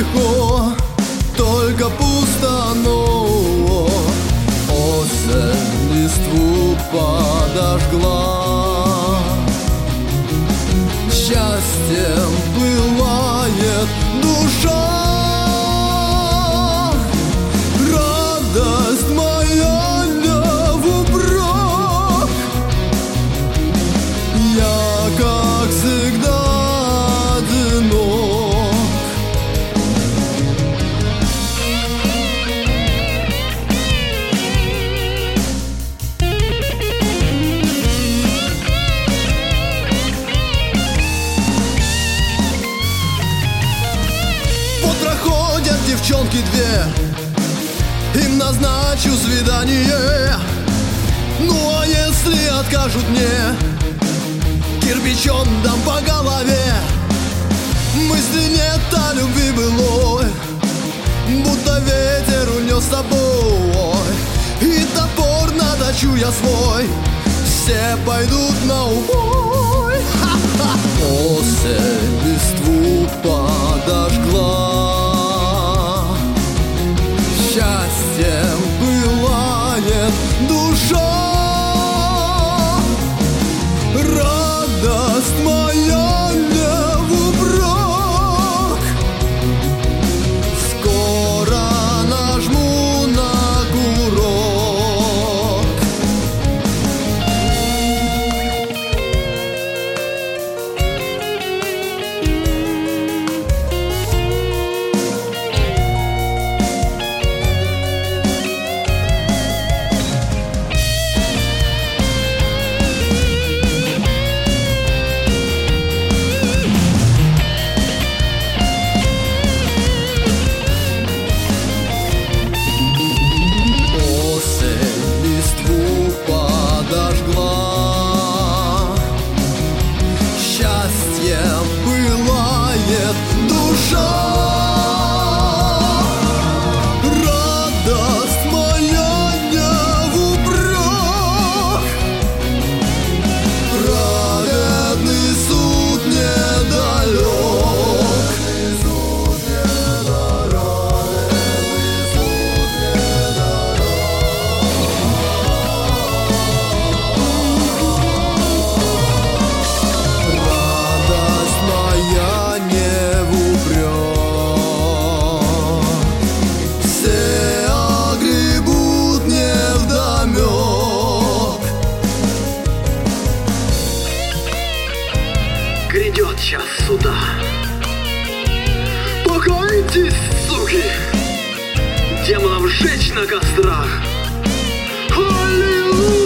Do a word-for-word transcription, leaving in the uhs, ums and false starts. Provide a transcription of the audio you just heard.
легко, только пусто, но осень листву подожгла. Счастьем пылает душа, радость моя не в упрек. Я, как всегда, одинок. Вот проходят девчонки две, им назначу свидание. Ну а если откажут мне, кирпичом дам по голове. Мысли нет о любви былой, будто ветер унес с собой. И топор наточу я свой, все пойдут на убой. Ха-ха! Осень листву подожгла, счастьем пылает душа. Радость моя не в упрек, скоро нажму на курок. Счастьем пылает душа. Радость моя не в упрек, праведный суд недалек. Грядет час суда. Покайтесь, суки, демонов сжечь на кострах. Аллилуйя!